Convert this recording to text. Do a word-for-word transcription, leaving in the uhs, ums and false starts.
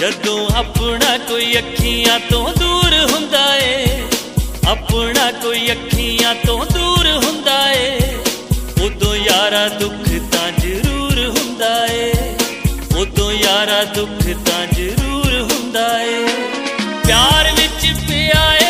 जदों अपना कोई अखियां तो दूर हुंदा ए, अपना कोई अखियां तो दूर हुंदा ए, उदों यारा दुख तां जरूर हुंदा ए, उदों यारा दुख तां जरूर हुंदा ए। प्यार विच पिया